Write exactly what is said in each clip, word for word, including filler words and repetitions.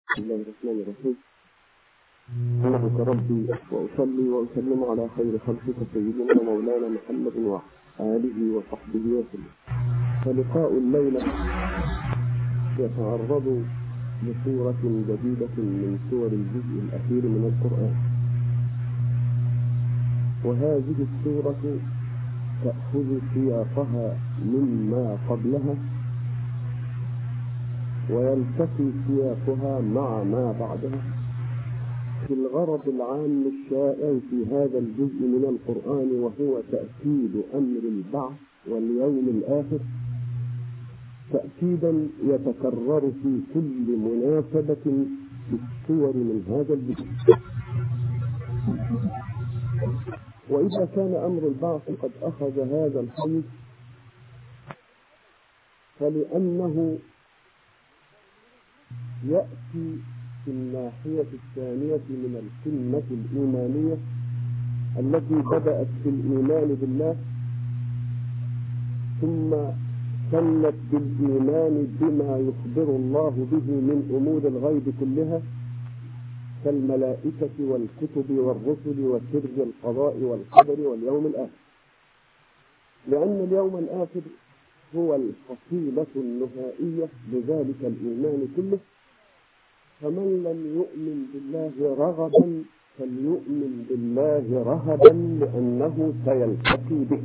بسم الله الرحمن الرحيم. أحمدك ربي وأصلي وأسلم على خير خلقك سيدنا مولانا محمد وآله وصحبه وسلم. فلقاء الليلة يتعرض لسورة جديدة من سور الجزء الأخير من القرآن، وهذه السورة تأخذ سياقها مما قبلها ويلتقي سياقها مع ما بعدها في الغرض العام الشائع في هذا الجزء من القرآن، وهو تأكيد أمر البعث واليوم الآخر، تأكيدا يتكرر في كل مناسبة في السور من هذا الجزء. وإذا كان أمر البعث قد أخذ هذا الحيز فلأنه يأتي في الناحية الثانية من السنة الإيمانية التي بدأت في الإيمان بالله ثم سنت بالإيمان بما يخبر الله به من أمور الغيب كلها كالملائكة والكتب والرسل وسر القضاء والقدر واليوم الآخر، لأن اليوم الآخر هو الفصيلة النهائية لذلك الإيمان كله. فمن لم يؤمن بالله رغبا فليؤمن بالله رهبا لأنه سيلتقي به.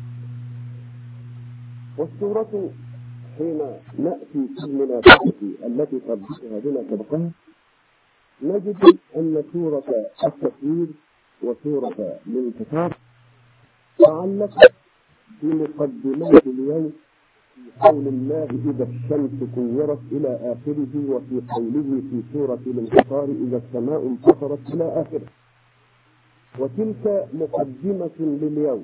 والسورة حين نأتي في المناسبة التي تربطها بما سبقها نجد أن سورة التكوير وسورة الانتصار تعلقت بمقدمات اليوم في قول الله إذا الشمس كورت إلى آخره، وفي قوله في سورة الانتصار إذا السماء انفطرت إلى آخره. وتلك مقدمة لليوم.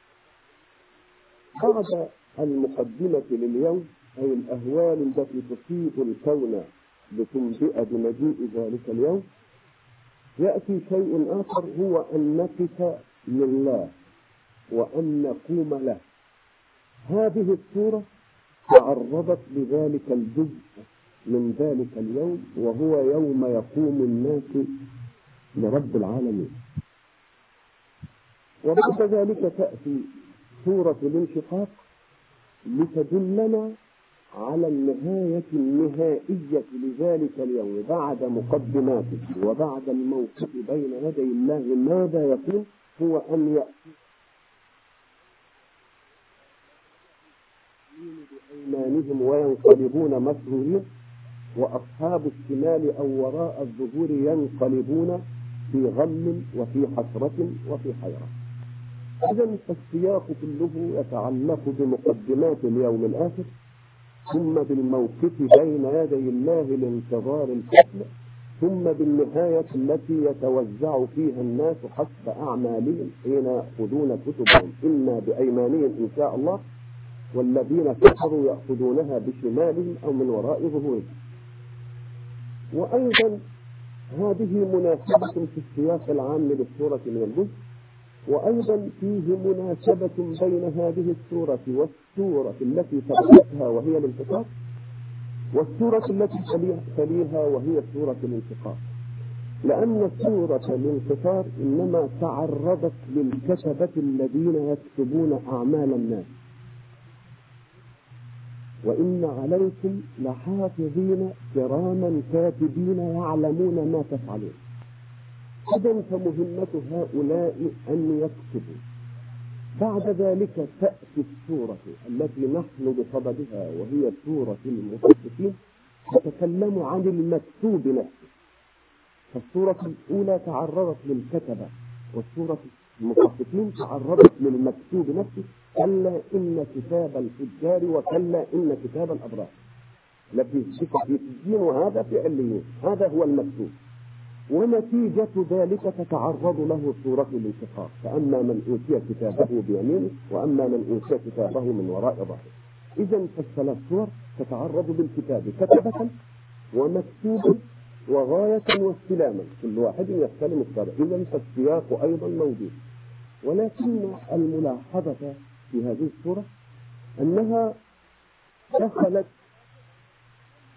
بعد المقدمة لليوم أي الأهوال التي تصيب الكون لتنبئ بمجيء ذلك اليوم، يأتي شيء آخر هو أن نقف لله وأن نقوم له. هذه السورة تعرضت لذلك الجزء من ذلك اليوم، وهو يوم يقوم الناس لرب العالمين. وبعد ذلك تأتي سورة الانشقاق لتدلنا على النهاية النهائية لذلك اليوم بعد مقدماته وبعد الموقف بين يدي الله ماذا يكون، هو أن يأتي بأيمانهم وينقلبون مسرورين، وأصحاب الشمال أو وراء الظهور ينقلبون في غم وفي حسرة وفي حيرة. إذن السياق كله يتعلق بمقدمات اليوم الآخر، ثم بالموقف بين يدي الله لانتظار الحكم، ثم بالنهاية التي يتوزع فيها الناس حسب أعمالهم حين يأخذون كتبهم إما بأيمانهم إن شاء الله، والذين كفروا يأخذونها بشمالهم أو من وراء ظهورهم. وأيضا هذه مناسبة في السياق العام للسورة من الجزء، وأيضا فيه مناسبة بين هذه السورة والسورة التي تبعتها وهي الانتصار، والسورة التي تليها وهي سورة الانشقاق، لأن سورة الانتصار إنما تعرضت للكتبة الذين يكتبون أعمال الناس، وإن عليكم لحافظين كراما كاتبين يعلمون ما تفعلون. إذن فمهمة هؤلاء أن يكتبوا. بعد ذلك تأتي السورة التي نحن بصددها وهي سورة المطففين تتكلم عن المكتوب نفسه. فالسورة الأولى تعرضت للكتبة، والسورة المطففين تعرضت للمكتوب نفسه. كلا إن كتاب الفجار وكلا إن كتاب الأبرار الذي في الدين، وهذا في عليين، هذا هو المكتوب. ونتيجة ذلك تتعرض له سورة الانشقاق، فأما من أوتي كتابه بيمينه وأما من أوتي كتابه من وراء ظهره. إذن فالثلاث سور تتعرض بالكتاب كتبة ومكتوبا وغاية واستلاما، كل واحد يستلم الطريق. إذن فالسياق أيضا موجود، ولكن الملاحظة في هذه السورة أنها دخلت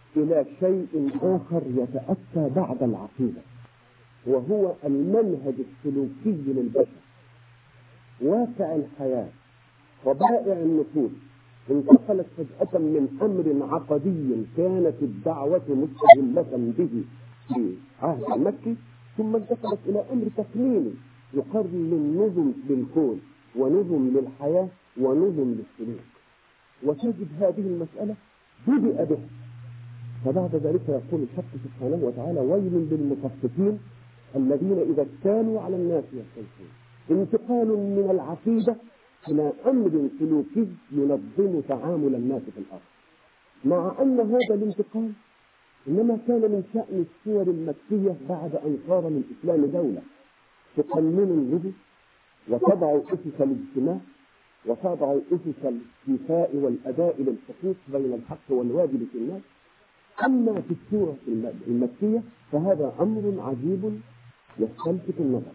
إلى شيء آخر يتأتى بعد العقيدة، وهو المنهج السلوكي للبشر. واقع الحياة، طبائع النفوس انتقلت فجأة من أمر عقدي كانت الدعوة مستهلة به في عهد المكي، ثم انتقلت إلى أمر تقنيني يقرن نظم للكون ونظم للحياة ونظم للسلوك. وتجد هذه المسألة بدأ بها، فبعد ذلك يقول الحق سبحانه وتعالى: ويل للمطففين الذين إذا اكتالوا على الناس يستوفون. انتقال من العقيدة إلى أمر سلوكي ينظم تعامل الناس في الأرض، مع أن هذا الانتقال إنما كان من شأن السور المكية بعد أن صار للإسلام دولة تقنن النبي وتضع أسس الاجتماع وتضع أسس الكفاء والأداء للحقوق بين الحق والواجب في الناس. أما في السورة المكية فهذا أمر عجيب يستلفت النظر.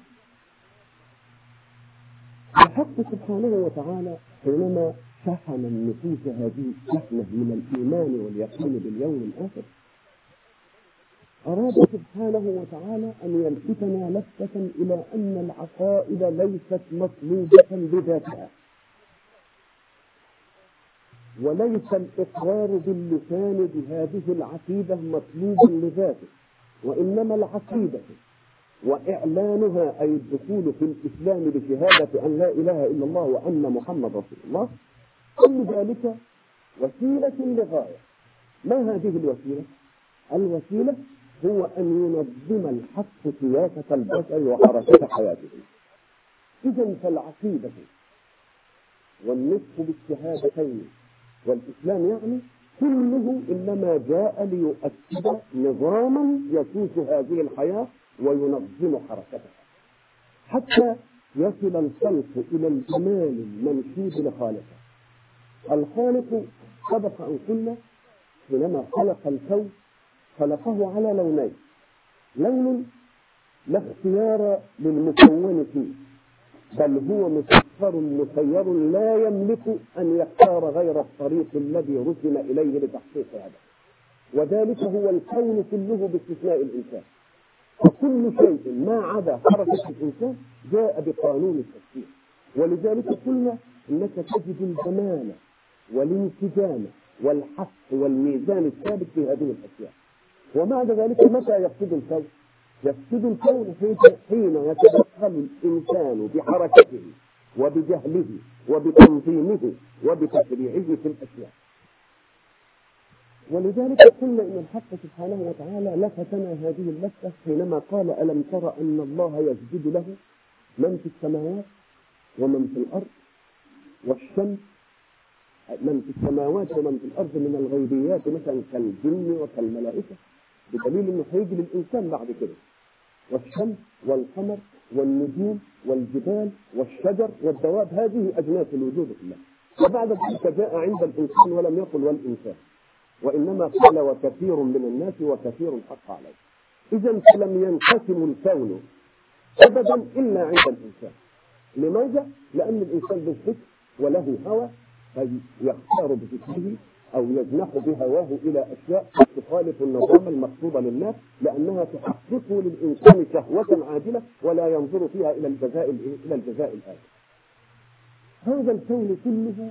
الحق سبحانه وتعالى حينما شحن النفوس هذه الشحنة من الإيمان واليقين باليوم الآخر، أراد سبحانه وتعالى أن يلفتنا لفتة إلى أن العقائد ليست مطلوبة بذاتها، وليس الإقرار باللسان بهذه العقيدة مطلوبا لذاته، وإنما العقيدة وإعلانها أي الدخول في الإسلام بشهادة أن لا إله إلا الله وأن محمد رسول الله، كل ذلك وسيلة لغاية. ما هذه الوسيلة؟ الوسيلة هو أن ينظم الحق سياسة البشر وحركة حياتهم. إذن فالعقيدة والنطق بالشهادتين والإسلام يعني كله إنما جاء ليؤكد نظاما يسوس هذه الحياة وينظم حركتها حتى يصل الخلق إلى الجمال المنشود لخالقه. الخالق سبق أن قلنا حينما خلق الكون خلقه على لونين: لون لا اختيار للمكون فيه، بل هو مسخر مسير لا يملك أن يختار غير الطريق الذي رسم إليه لتحقيق هذا، وذلك هو الكون كله باستثناء الإنسان. وكل شيء ما عدا حركة الإنسان جاء بقانون التسخير. ولذلك قلنا إنك تجد الجمال والانسجام والحق والميزان الثابت في هذه الأشياء. ومع ذلك متى يفسد الكون؟ يفسد الكون حين يتدخل الإنسان بحركته وبجهله وبتنظيمه وبتشريعه في الأشياء. ولذلك قلنا إن الحق سبحانه وتعالى لفتنا هذه اللفتة حينما قال: ألم تر أن الله يسجد له من في السماوات ومن في الأرض والشمس، من في السماوات ومن في الأرض من الغيبيات مثلا كالجن وكالملائكة، بدليل أنه هيجي للإنسان بعد كده، والشمس والقمر والنجوم والجبال والشجر والدواب، هذه أجناس الوجود كلها. وبعد ذلك جاء عند الإنسان ولم يقل والإنسان، وإنما قال وكثير من الناس وكثير حق عليه. إذا فلم ينقسم الكون أبدا إلا عند الإنسان. لماذا؟ لأن الإنسان له فكر وله هوى، فيختار بفكره أو يجنح بهواه إلى أشياء تخالف النظام المقصود للناس، لأنها تحقق للإنسان شهوة عاجلة ولا ينظر فيها إلى الجزاء إلى الجزاء الآخر. هذا الكون كله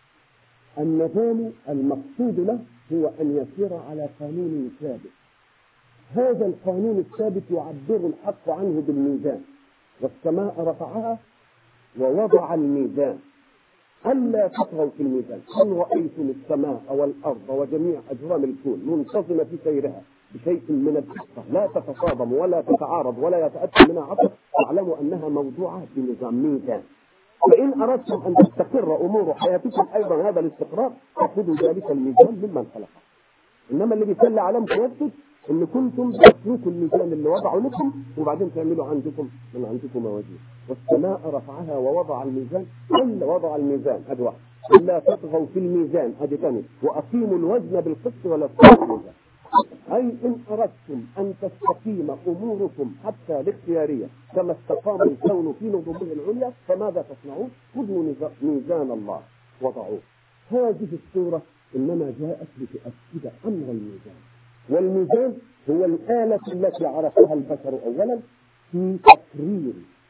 النظام المقصود له هو أن يسير على قانون ثابت. هذا القانون الثابت يعبر الحق عنه بالميزان: والسماء رفعها ووضع الميزان ألا تطغوا في الميزان. هل رأيتم السماء والأرض وجميع أجرام الكون منتظمة في سيرها بشيء من الدقة لا تتصادم ولا تتعارض ولا يتأتى منها عطف؟ تعلموا أنها موضوعة بنظام ميزان. فإن أردتم أن تستقر أمور حياتكم أيضا هذا الاستقرار فخذوا ذلك الميزان ممن خلقه. إنما اللي بيسلى علامة يثبت إن كنتم تتركوا الميزان اللي وضعوا لكم وبعدين تعملوا عندكم من عندكم موازين. والسماء رفعها ووضع الميزان، إلا وضع الميزان أدوى إلا تطغوا في الميزان أدتني وأقيموا الوزن بالقسط ولا تطغوا الميزان. أي إن أردتم أن تستقيم أموركم حتى الاختيارية كما استقام الكون في نظمه العليا فماذا تصنعون؟ خذوا ميزان الله وضعوه. هذه السورة إنما جاءت لتؤكد أمر الميزان، والميزان هو الآلة التي عرفها البشر أولا في تقرير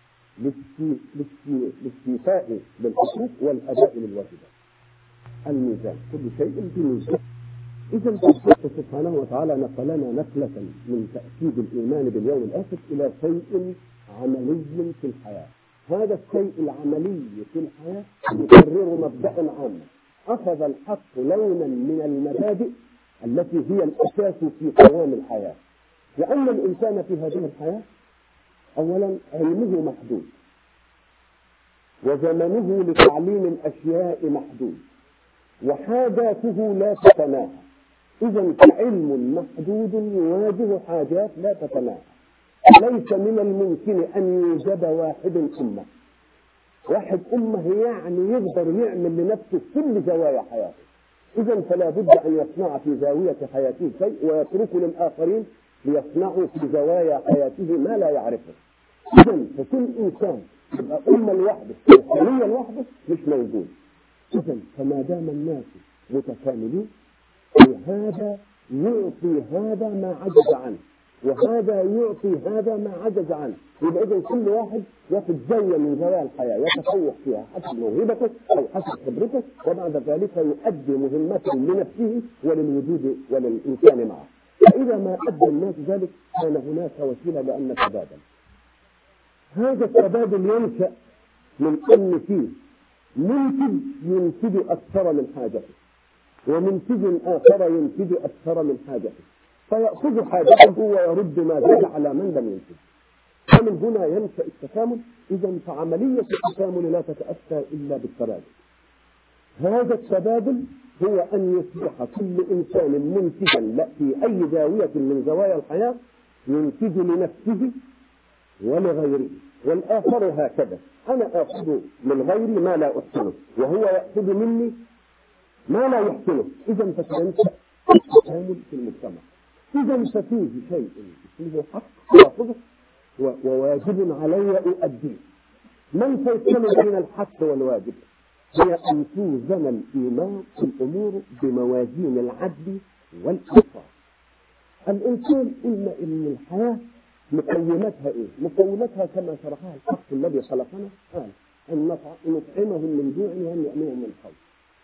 الاستيفاء بالحقوق والأداء للواجبات. الميزان كل شيء بميزان. إذا الحق سبحانه وتعالى نقلنا نقلة من تأكيد الإيمان باليوم الآخر إلى شيء عملي في الحياة. هذا الشيء العملي في الحياة يقرر مبدأ عام. أخذ الحق لونا من المبادئ التي هي الأساس في قوام الحياة. لأن الإنسان في هذه الحياة أولا علمه محدود، وزمنه لتعليم الأشياء محدود، وحاجاته لا تتناهى. إذا علم محدود يواجه حاجات لا تتناهى. ليس من الممكن أن يوجد واحد أمة. واحد أمة يعني يقدر يعمل لنفسه كل زوايا حياته. إذا فلا بد أن يصنع في زاوية حياته شيء ويترك للآخرين ليصنعوا في زوايا حياته ما لا يعرفه. إذا فكل إنسان يبقى أمة لوحده وحاليا لوحده مش موجود. إذا فما دام الناس متكاملين وهذا يعطي هذا ما عجز عنه وهذا يعطي هذا ما عجز عنه، يبقى إذا كل واحد ياخذ زاوية من زوايا الحياة يتفوق فيها حسب موهبته أو حسب خبرته، وبعد ذلك يؤدي مهمته لنفسه وللوجود وللإنسان معه. فإذا ما أدى الناس ذلك كان هناك وسيلة لأن نتبادل. هذا التبادل ينشأ من أن فيه منتج ينتج أكثر من حاجته ومنتج آخر ينتج أكثر من حاجته، فيأخذ حاجته ويرد ما زاد على من لم ينتج. ومن هنا ينشأ التكامل. إذا فعملية التكامل لا تتأتى إلا بالتبادل. هذا التبادل هو أن يصبح كل إنسان منتجا لا في أي زاوية من زوايا الحياة ينتج لنفسه ولغيره، والآخر هكذا. أنا أخذ من غيري ما لا أحسنه وهو يأخذ مني ما لا يحسنه. إذا فتنشأ التكامل في المجتمع. إذا ففيه شيء اسمه حق أخذه وواجب علي أؤديه. من تيسر بين الحق والواجب؟ هي أن توزن الإيمان في الأمور بموازين العدل والإنصاف. الإنسان قلنا إن الحياة مقومتها إيه؟ مقومتها كما شرحها الحق الذي خلقنا قال أن نطعمهم من جوع وأن يأمنهم من خوف.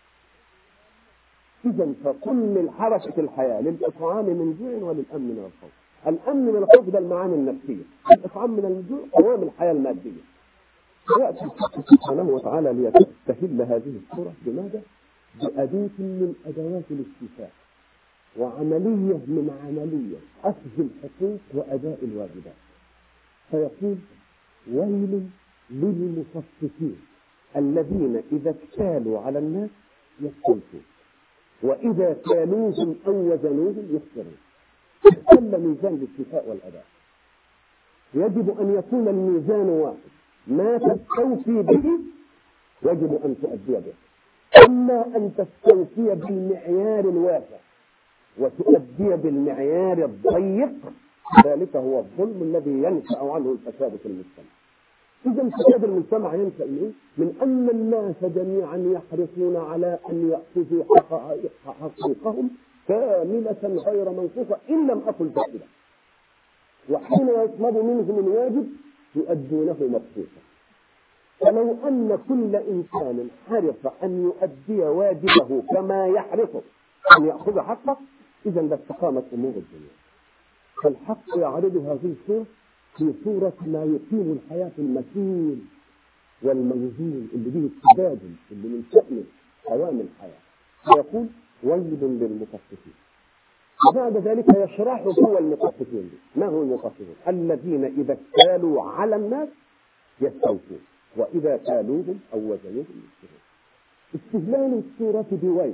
إذا فكل الحركة في الحياة للإطعام من جوع وللأمن من الخوف. الأمن من الخوف ده المعاني النفسية، الإطعام من الجوع قوام الحياة المادية. ويأتي سبحانه وتعالى ليستهل هذه الصورة بماذا؟ بأداة من أدوات الاستيفاء وعملية من عملية أخذ الحقوق وأداء الواجبات. فيقول ويل للمطففين الذين إذا اكتالوا على الناس يستوفون وإذا كالوهم أو وزنوهم يخسرون. كل ميزان الاستيفاء والأداء يجب أن يكون الميزان واحد، ما تستوفي به يجب أن تؤدي به. أما أن تستوفي بالمعيار الواسع وتؤدي بالمعيار الضيق ذلك هو الظلم الذي ينشأ عنه الفساد في المجتمع. إذا فساد المجتمع ينشأ منه من أن الناس جميعا يحرصون على أن يأخذوا حقوقهم كاملة غير منقوصة إن لم أقل زائدة، وحين يطلب منهم الواجب يؤدونه مبسوطا. فلو أن كل إنسان حرص أن يؤدي واجبه كما يحرص أن يأخذ حقه إذا لاستقامت أمور الدنيا. فالحق يعرض هذه الصورة في صورة ما يقيم الحياة المتين والموزون اللي به التبادل اللي من شأنه قوام الحياة. فيقول ويل للمطففين. وبعد ذلك يشرح هو المطففين. ما هو المطففون؟ الذين إذا اكتالوا على الناس يستوفون وإذا كالوهم أو وزنوهم يخسرون. استهلال السورة بويل،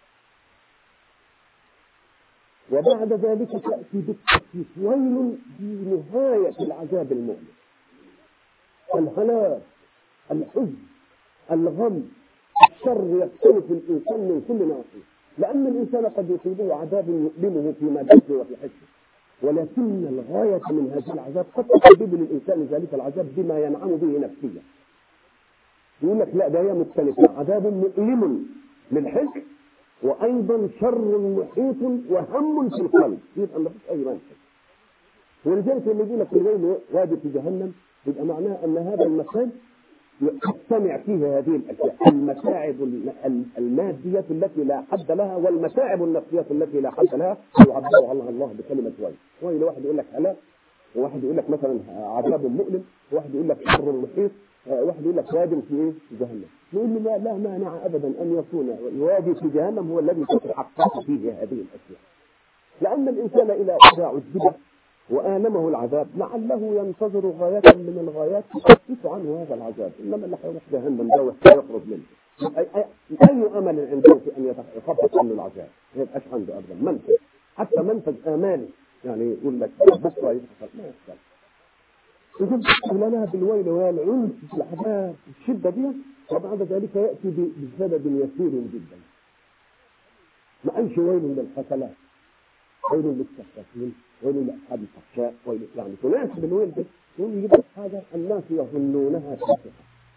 وبعد ذلك تأتي بالتخفيف. ويل بنهاية العذاب المؤلم، الهلاك، الحزن، الغم، الشر يختلف الإنسان من كل ناحية، لأن الإنسان قد يصيبه عذاب يؤلمه في مادته وفي حسه، ولكن الغاية من هذا العذاب قد تسبب للإنسان ذلك العذاب بما ينعم به نفسيا. يقول لك لا ده هي مختلفة، عذاب مؤلم للحس وأيضا شر محيط وهم في القلب، يبقى ما فيش أي منفذ. ولذلك لما يجي لك الويل وادي في جهنم يبقى معناه أن هذا المكان تجتمع فيه هذه الأشياء، المتاعب المادية التي لا حد لها والمتاعب النفسية التي لا حد لها، يعبرها الله الله بكلمة ويل. ويل واحد يقول لك هلاك، وواحد يقول لك مثلا عذاب مؤلم، وواحد يقول لك شر محيط، واحد يقول لك واد في ايه؟ في جهنم. نقول له لا, لا مانع ابدا ان يكون الوادي في جهنم هو الذي تتحقق فيه هذه الاشياء، لان الانسان اذا عذب وآلمه العذاب لعله ينتظر غاية من الغايات تخفف عنه هذا العذاب، انما اللي هيروح جهنم ده ويخرج منه اي اي اي امل عنده في ان يخفف عنه العذاب؟ ما يبقاش عنده ابدا منفذ، حتى منفذ اماني، يعني يقول لك بكره يحصل ما يحصل. يجب لنا بالويل والعنف في العذاب الشده دي، وبعد ذلك ياتي بسبب يسير جدا. ما قالش ويل للقتله، ويل للسفاحين، ويل لاصحاب الفحشاء، ويل يعني تناسب الويل ده. يقول يجيب لك حاجه الناس يظنونها تافهه.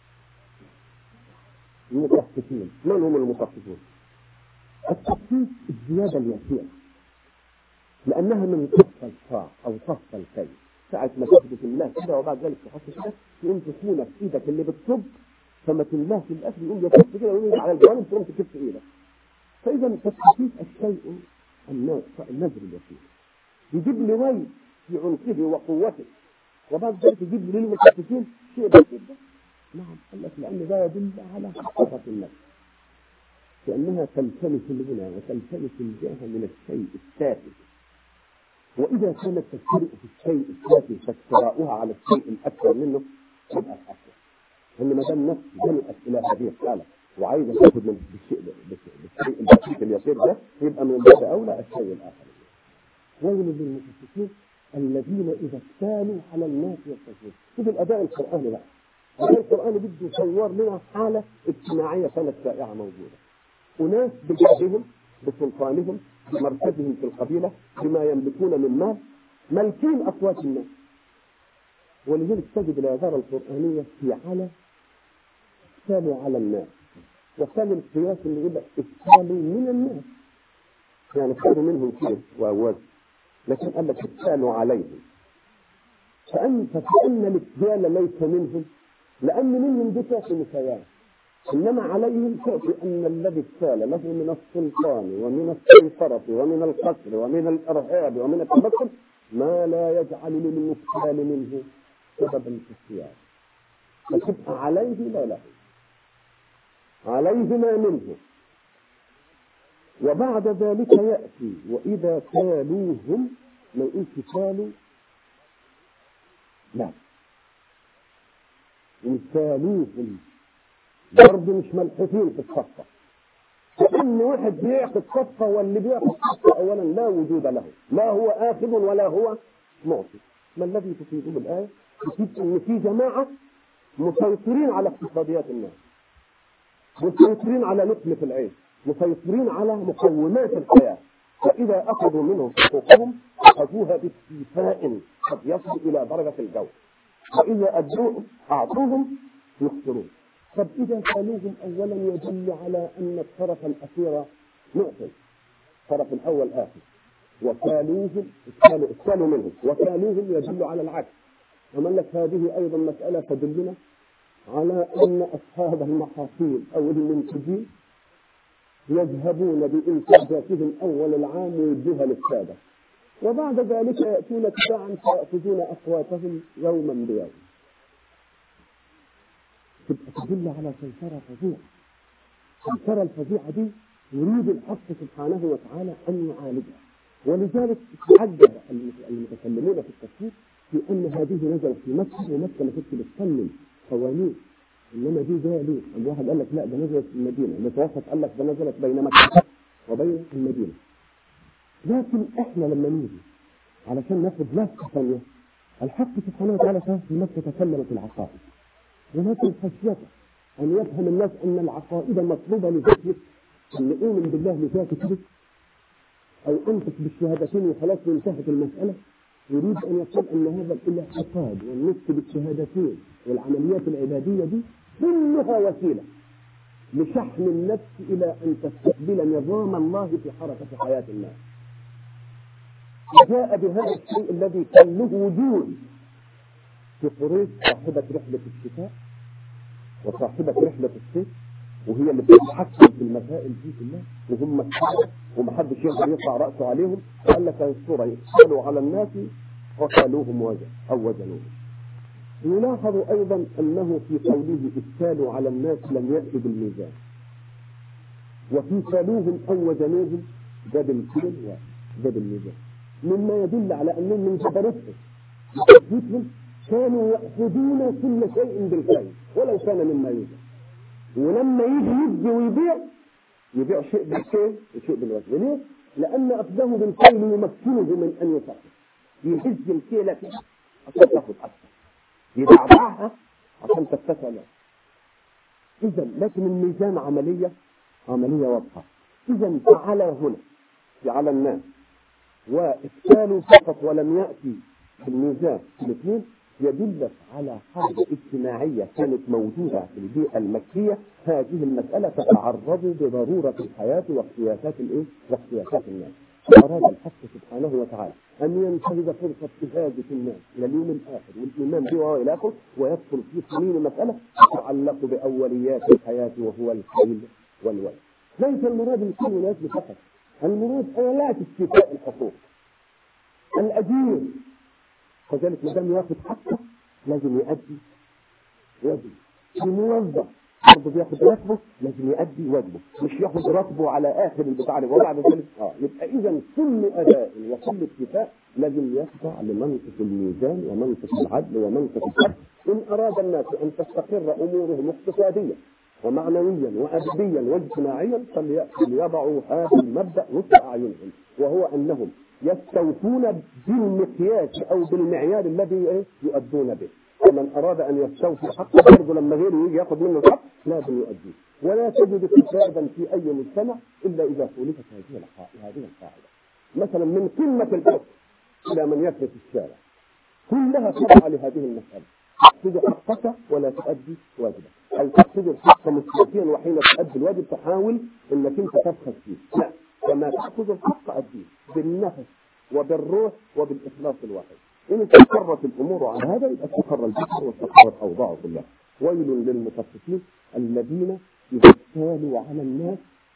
المطففين، من هم المطففون؟ التطفيف الزياده اليسيره، لانها من صف الصاع او صف الكي، ساعه ما تثبت الله كده وبعد ذلك تحط كده تقوم تخونك في ايدك اللي بتصب فما تملاه في الاخر يقوم يكف كده ويجي على الجوانب تقوم تكف ايدك. فاذا التطفيف الشيء النذر اليسير يجيب لي ويل في عنفه وقوته، وبعد ذلك يجيب لي للمطففين شيء بسيط. نعم قال لك لان ده يدل على حقيقه النفس، لانها تلتمس الغنى وتلتمس الجاه من الشيء التافه، واذا كانت تفترق في الشيء التافه فافتراؤها على الشيء الاكثر منه تبقى الاكثر. انما دام النفس جلأت الى هذه الحاله وعايزه تاخذ من بالشيء بالشيء البسيط اليسير ده، يبقى من باب اولى الشيء الاخر. ويل للمطففين الذين اذا اكتالوا على الناس يستوفون. شوف الاداء القراني بقى، الاداء القراني بده يصور لنا حاله اجتماعيه كانت شائعه موجوده، اناس بجهدهم بسلطانهم بمركزهم في القبيله بما يملكون من مال ملكين اصوات الناس. ولذلك تجد العباره القرانيه في على اكتالوا على الناس، وكان القياس اللي يقول اكتالوا من الناس، يعني خدوا منهم كيف وأوز، لكن قال لك اكتالوا عليهم، فأن فكأن الاكتال ليس منهم، لأن منهم دي تعطي مساواة، إنما عليهم تعطي أن الذي اكتال له من السلطان ومن السيطرة ومن القتل ومن الإرهاب ومن التبطل ما لا يجعل للمكتال منه سببا في السياسة، فتبقى عليه لا له، عليه ما منه. وبعد ذلك يأتي وإذا كالوهم ما يقولش كالوا، لا وكالوهم برضه مش ملحوظين في الصفة، لأن واحد بيعطي الصفة واللي بيعطي الصفة أولا لا وجود له، لا هو آخذ ولا هو معطي. ما الذي تفيده بالآية؟ تفيد أن في جماعة مسيطرين على اقتصاديات الناس، مسيطرين على لقمة العيش، مسيطرين على مقومات الحياة، فإذا أخذوا منهم حقوقهم أخذوها باستيفاء قد يصل إلى درجة الجو، وإذا أدوهم أعطوهم يخسرون. طب إذا كالوهم أولا يدل على أن الطرف الأخير معطي، الطرف الأول آخر، وكالوهم كالوا منهم وكالوهم يدل على العكس. ومن لك هذه أيضا مسألة تدلنا على أن أصحاب المحاصيل أو المنتجين يذهبون بإنتاجاتهم أول العام ويدوها للسادة، وبعد ذلك يأتون تباعا فيأخذون أقواتهم يوما بيوم. تدل على سيطرة فظيعة، السيطرة الفظيعة دي يريد الحق سبحانه وتعالى أن يعالجها. ولذلك تعجب المتكلمون في التفسير في أن هذه نزلت في مكة، ومكة ما كانتش بتصمم قوانين، إنما دي جاء ليه؟ الواحد قال لك لا ده نزلت في المدينة، المتوسط قال لك ده نزلت بين مكة وبين المدينة. لكن إحنا لما نيجي علشان ناخد لفة ثانية، الحق سبحانه وتعالى في مكة تكلم في العقائد، ولكن خشيته أن يفهم الناس أن العقائد مطلوبة لذكر أن يؤمن بالله لذاته أو أنفق بالشهادتين وخلاص وانتهت المسألة. يريد أن يقول أن هذا الاعتقاد والنطق بالشهادتين والعمليات العبادية دي كلها وسيلة لشحن النفس إلى أن تستقبل نظام الله في حركة حياة الناس. جاء بهذا الشيء الذي كان له وجود في قريش، صاحبة رحلة الشتاء وصاحبة رحلة الصيف، وهي اللي بتتحكم في المسائل دي كلها، وهم الشعب ومحدش يقدر يرفع رأسه عليهم. قال لك الصورة يقالوا على الناس وقالوهم وجه أو وزنوهم. يلاحظ أيضا أنه في قوله اكتالوا على الناس لم يأتي بالميزان، وفي كالوهم أو وزنوهم ده بالكيل وده بالميزان، مما يدل على أنهم من جبروتهم وتثبيتهم كانوا يأخذون كل شيء بالكيل ولو كان مما يوجد، ولما يجي يدي ويبيع يبيع شيء بالكيل وشيء بالوزن. ليه؟ لأن أخذه بالكيل يمكنه من أن يفعل، يهز الكيلة كده عشان تاخد أكثر، يدعبعها عشان تتسع له. إذا لكن الميزان عملية عملية واضحة. إذا فعل هنا على الناس وإكتالوا فقط ولم يأتي بالميزان الاثنين يدلك على حاجة اجتماعية كانت موجودة في البيئة المكية. هذه المسألة تتعرض بضرورة الحياة واختيارات الايه؟ واختيارات الناس. أراد الحق سبحانه وتعالى أن ينتهز فرصة إهاجة الناس إلى اليوم الآخر والإيمان به وإلى آخره، ويدخل في سنين مسألة تتعلق بأوليات الحياة وهو الكيل والوزن. ليس المراد الكيل والوزن فقط، المراد آلات استيفاء الحقوق. الأجير كذلك ما دام ياخذ حقه لازم يؤدي واجبه. الموظف برضه بياخذ راتبه لازم يؤدي واجبه، مش ياخذ راتبه على اخر البتاع وبعد ذلك اه يبقى اذا كل اداء وكل اتفاق لازم يخضع لمنطق الميزان ومنطق العدل ومنطق الحق. ان اراد الناس ان تستقر امورهم اقتصاديا ومعنويا وادبيا واجتماعيا فليضعوا هذا المبدا وسط اعينهم، وهو انهم يستوفون بالمقياس او بالمعيار الذي يؤدون به. ومن اراد ان يستوفي حقه برضه لما غيره يجي ياخذ منه الحق لازم يؤديه. ولا تجد فسادا في اي مجتمع الا اذا خولفت هذه هذه القاعده. مثلا من قمه الحق الى من يفلت الشارع كلها تابعه لهذه المساله. تأخذ حقك ولا تؤدي واجبك، او تأخذ الحق مستوفيا وحين تؤدي الواجب تحاول انك انت تبخس فيه. لا، وما تأخذ الحق أديه بالنفس وبالروح وبالإخلاص الواحد. إن استقرت الأمور على هذا يبقى استقر البشر واستقرت أوضاعه كلها. ويل للمطففين الذين إذا اكتالوا على الناس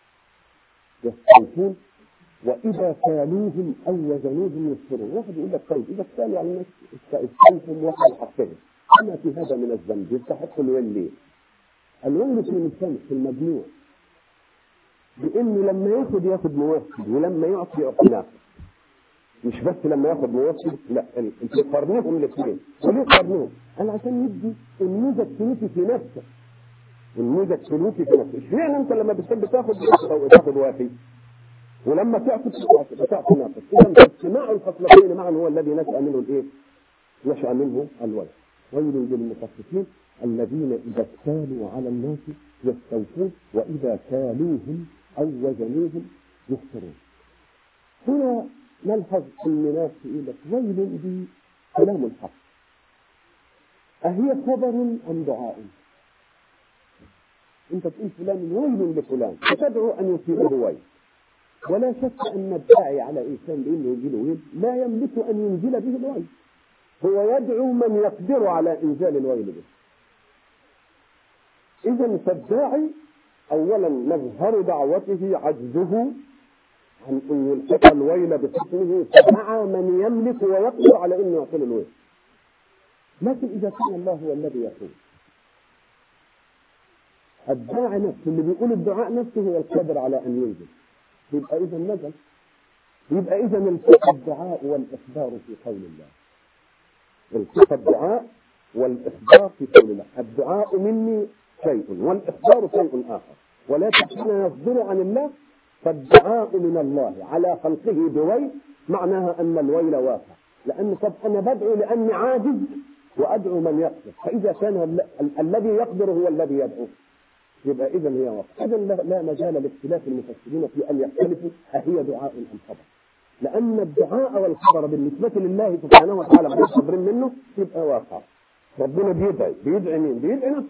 يستوفون وإذا كالوهم أو وزنوهم يخسرون. واحد يقول لك طيب إذا اكتالوا على الناس استوفوا وحد حقهم، أما في هذا من الذنب يستحق الويل ليه؟ الويل في المجتمع في المجموع، بإنه لما ياخد ياخد موفد ولما يعطي يعطي ناقص. مش بس لما ياخد موفد، لا انت قارنهم الاثنين. وليه قارنهم؟ قال عشان يدي النموذج سلوكي في نفسه، النموذج سلوكي في نفسه. اشمعنى انت لما بتحب تاخد تاخد وافي ولما تعطي بتعطي ناقص؟ اذا اجتماع الخصلتين معا هو الذي نشأ منه الايه؟ نشأ منه الولد. ويل للمطففين الذين إذا اكتالوا على الناس يستوفون وإذا كالوهم أو وزنوهم يخسرون. هنا نلحظ أن ناس يقول لك ويل دي كلام الحق، أهي خبر أم دعاء؟ أنت تقول فلان ويل لفلان فتدعو أن يصيبه ويل، ولا شك أن الداعي على إنسان بأنه ينزل ويل لا يملك أن ينزل به الويل، هو يدعو من يقدر على إنزال الويل به. إذا فالداعي أولا مظهر دعوته عجزه عن أن يلحق الويل بحكمه، فدعا من يملك ويقدر على أن يعطل الويل. لكن إذا كان الله هو الذي يقول، الداعي نفسه اللي بيقول الدعاء نفسه هو القادر على أن ينزل، يبقى إذا نزل. يبقى إذا التقى الدعاء والإخبار في قول الله، التقى الدعاء والإخبار في قول الله. الدعاء مني شيء والإخبار شيء آخر، ولكن حين يصدر عن الله فالدعاء من الله على خلقه بويل معناها أن الويل واقع، لأن طب أنا بدعو لأني عاجز وأدعو من يقدر، فإذا كان ال- الذي يقدر هو الذي يدعو يبقى إذا هي واقع. إذا لا مجال لاختلاف المفسرين في أن يختلفوا أهي دعاء أم خبر، لأن الدعاء والخبر بالنسبة لله سبحانه وتعالى غير خبر منه يبقى واقع. ربنا بيدعي بيدعي مين؟ بيدعي نفسه،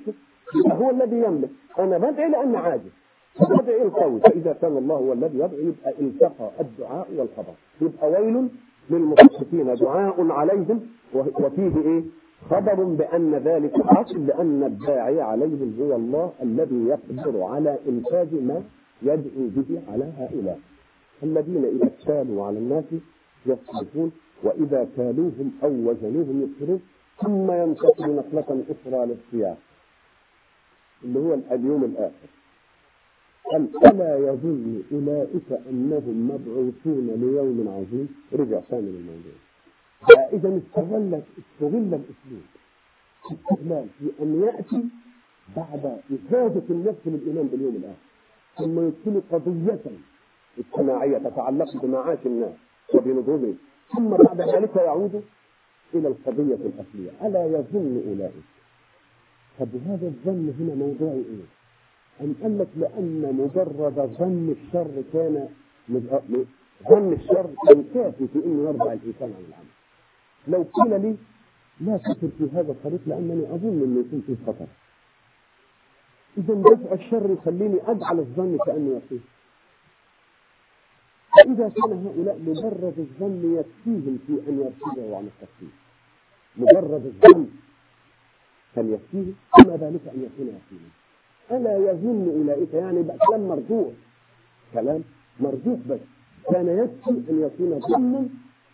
هو الذي يملك. أنا بدعي لأن عاجز، بدعي القوي. فإذا كان الله هو الذي يدعي يبقى التقى الدعاء والخبر. يبقى ويل للمطففين دعاء عليهم وفيه إيه؟ خبر بأن ذلك حاصل، لأن الداعي عليهم هو الله الذي يقدر على إنفاذ ما يدعو به على هؤلاء الذين إذا اكتالوا على الناس يصرفون وإذا كالوهم أو وزنوهم يخسرون. ثم ينتقل نقلة أخرى للسياق اللي هو اليوم الآخر. قال ألا يظن أولئك أنهم مبعوثون ليوم عظيم. رجع ثاني للموضوع. إذا استغل استغل الأسلوب استغلال في أن يأتي بعد إفادة النفس للإيمان باليوم الآخر ثم يدخل قضية اجتماعية تتعلق بمعاش الناس وبنظامهم، ثم بعد ذلك يعود إلى القضية الأصلية. ألا يظن أولئك. طب هذا الظن هنا موضوع إيه؟ أن قال لك لأن مجرد ظن الشر كان ظن الشر كان كافي في إنه يرضع الإنسان عن العمل. لو قيل لي لا تفكر في هذا الطريق لأنني أظن أنه يكون في خطر، إذا دفع الشر يخليني أجعل الظن كأنه يصير. فإذا كان هؤلاء مجرد الظن يكفيهم في أن يرتدعوا عن التفكير، مجرد الظن كان يكفيهم، فما بالك أن يكون يكفيهم. ألا يظن أولئك يعني بقى كلام مرجوح، كلام مرجوح، بس كان يكفي أن يكون ظنا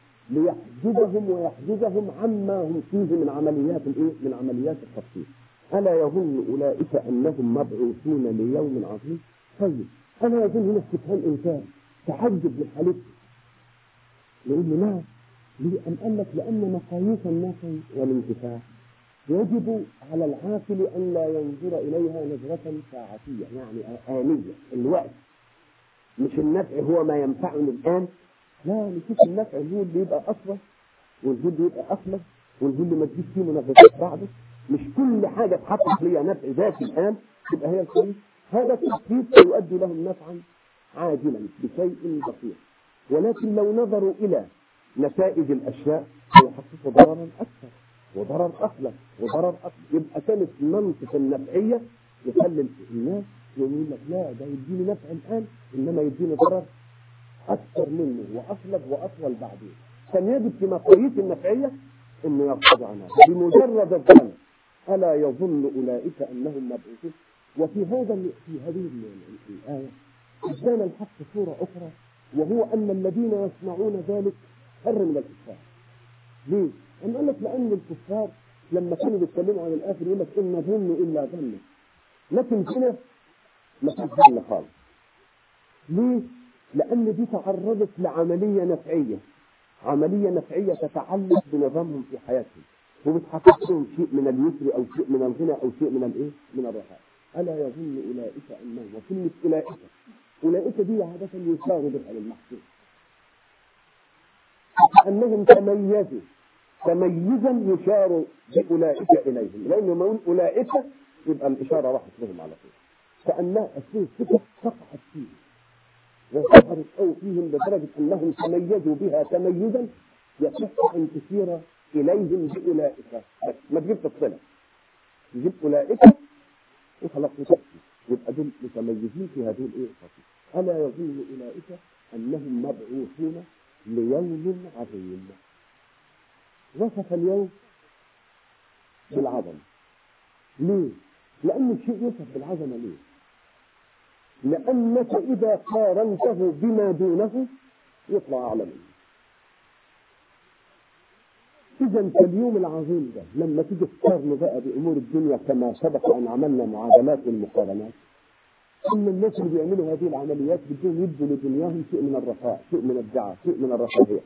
ليحجبهم ويحجزهم عما هم فيه من عمليات الإيه؟ من عمليات التفكير. ألا يظن أولئك أنهم مبعوثون ليوم عظيم. طيب ألا يظن هنا استفهام إنكار تحجب من حالته. يقول له لا، ليه؟ أم قال لك لأن مقاييس النفع والانتفاع يجب على العاقل أن لا ينظر إليها نظرة ساعتية، يعني آنية الوقت. مش النفع هو ما ينفعني الآن، لا، نشوف النفع هو اللي يبقى أصلا والهو اللي يبقى أصلا والهو اللي ما تجيش فيه منغصات بعده. مش كل حاجة تحقق لي نفع ذاتي الآن تبقى هي الكويس. هذا التفكير سيؤدي لهم نفعا عاجلا بشيء بسيط، ولكن لو نظروا إلى نتائج الأشياء سيحققوا ضررا أكثر وضرر أخلق وضرر أكثر. يبقى كانت منطق النفعية يخلي الناس يقول لك لا، ده يديني نفع الآن إنما يديني ضرر أكثر منه وأخلق وأطول بعدين. كان يجب في مقاييس النفعية إنه يرتضع عنها بمجرد الظن. ألا يظن أولئك أنهم مبعوثون. وفي هذا في هذه الآية ادانا الحق صورة أخرى، وهو أن الذين يصنعون ذلك شر من الكفار. ليه؟ أم قال لك لأن الكفار لما كانوا بيتكلموا عن الآخر يقول لك إن ظن إلا ظن، لكن هنا ما فيش ظن خالص. ليه؟ لأن دي تعرضت لعملية نفعية، عملية نفعية تتعلق بنظامهم في حياتهم وبتحقق لهم شيء من اليسر أو شيء من الغنى أو شيء من الإيه؟ من الرخاء. ألا يظن أولئك أنهم، وكلمة أولئك أولئك دي عادة يشار بها للمحسوس أنهم تميزوا تميزا يشار بأولئك إليهم، لأنه ما يقول أولئك يبقى الإشارة راحت لهم على طول، فأنها الصفة وقعت فيه وظهرت أو فيهم لدرجة أنهم تميزوا بها تميزا يصح أن تشير إليهم بأولئك. بس ما تجيب تفصيلة، تجيب أولئك وخلاص تفصيل، يبقى دول متميزين في هذه الإيه الخطيئة. ألا يظن أولئك أنهم مبعوثون ليوم عظيم. وصف اليوم بالعظمة. ليه؟ لأن الشيء يوصف بالعظمة. ليه؟ لأنك إذا قارنته بما دونه يطلع أعلى منه. إذا اليوم العظيم ده لما تيجي تقارن بقى بأمور الدنيا كما سبق أن عملنا معادلات والمقارنات، أن الناس اللي بيعملوا هذه العمليات بدهم يدوا لدنياهم شيء من الرخاء، شيء من الدعاء، شيء من الرفاهية.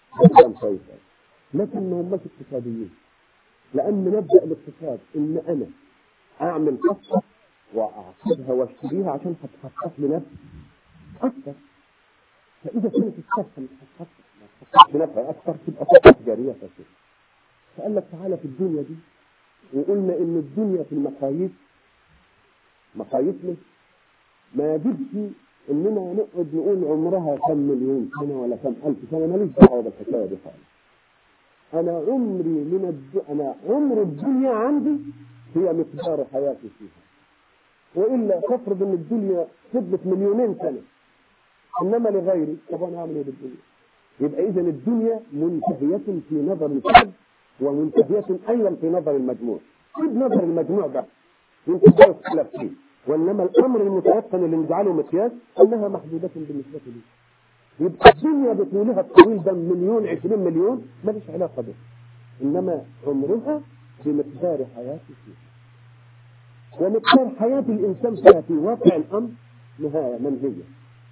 لكن ما هماش اقتصاديين، لأن مبدأ الاقتصاد إن أنا أعمل قصة وأعقدها واشتريها عشان هتحقق لنفسي أكثر. فإذا كانت الصفقة مش هتحقق لنفسها أكثر تبقى صفقة تجارية فاسدة. فقال لك تعالى في الدنيا دي، وقلنا إن الدنيا في المقاييس مقاييسنا ما يجبش إننا نقعد نقول عمرها كم مليون سنة ولا كم ألف سنة، ماليش دعوة بالحكاية دي خالص. أنا عمري من الد... أنا عمر الدنيا عندي هي مقدار حياتي فيها. وإلا تفرض أن الدنيا فضلت مليونين سنة إنما لغيري، طب أنا أعمل إيه بالدنيا؟ يبقى إذن الدنيا منتهية في نظر الفرد ومنتهية أيضا في نظر المجموع. في نظر المجموع ده يمكن ده يختلف فيه، وإنما الأمر المتيقن اللي نجعله مقياس أنها محدودة بالنسبة لي. يبقى الدنيا بطولها الطويل ده مليون عشرين مليون ماليش علاقة به، إنما عمرها بمقدار حياتي فيها. ومقدار حياة الإنسان فيها في واقع الأمر نهاية منهية،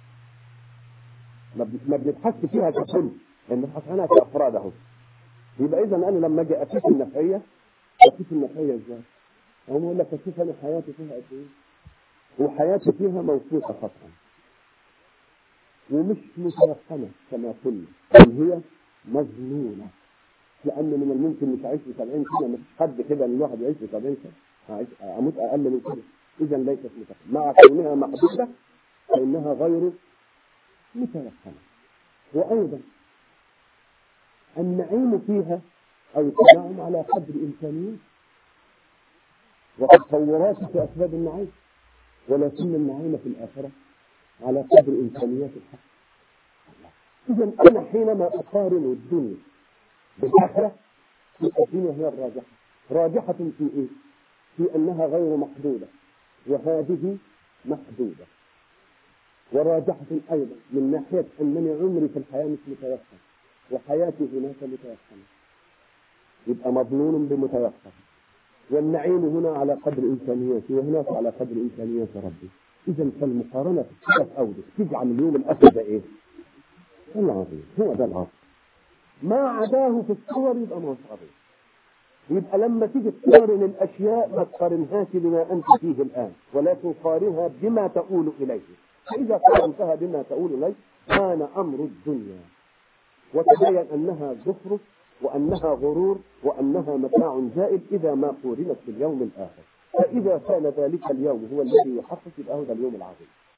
ما بنبحث فيها ككل، بنبحث عنها كأفراد اهو. يبقى إذا أنا لما أجي أقيس النفعية أقيس النفعية إزاي؟ أقوم أقول لك أشوف أنا حياتي فيها قد إيه؟ وحياتي فيها موثوقة قطعا ومش متيقنة كما قلنا، بل هي مظنونة، لأن من الممكن مش أعيش ب سبعين سنة، مش حد كده إن الواحد يعيش ب سبعين سنة، أموت أقل من كده. إذا ليست متيقنة، مع كونها محدودة فإنها غير متيقنة. وأيضا النعيم فيها أو التنعم على قدر إمكانيات وتطورات في أسباب النعيم، ولكن النعيم في الآخرة على قدر إمكانيات الحق. إذا أنا حينما أقارن الدنيا بالآخرة الدنيا هي الراجحة. راجحة في إيه؟ في أنها غير محدودة وهذه محدودة. وراجحة أيضا من ناحية أنني عمري في الحياة مش متيقن وحياتي هناك متيقنة، يبقى مظنون بمتيقن. والنعيم هنا على قدر إمكانياتي وهناك على قدر إمكانيات ربي. إذا فالمقارنة في ثلاث أوجه تجعل اليوم الآخر ده إيه؟ العظيم، هو ده العظيم. ما عداه في الصور يبقى ما هوش عظيم. يبقى لما تيجي تقارن الأشياء ما تقارنهاش بما أنت فيه الآن، ولكن قارنها بما تقول إليه. فإذا قارنتها بما تقول إليه كان أمر الدنيا وتبين أنها زخرف وأنها غرور وأنها متاع زائد إذا ما قورنت باليوم الآخر. فإذا كان ذلك اليوم هو الذي يحقق يبقى هذا اليوم العظيم.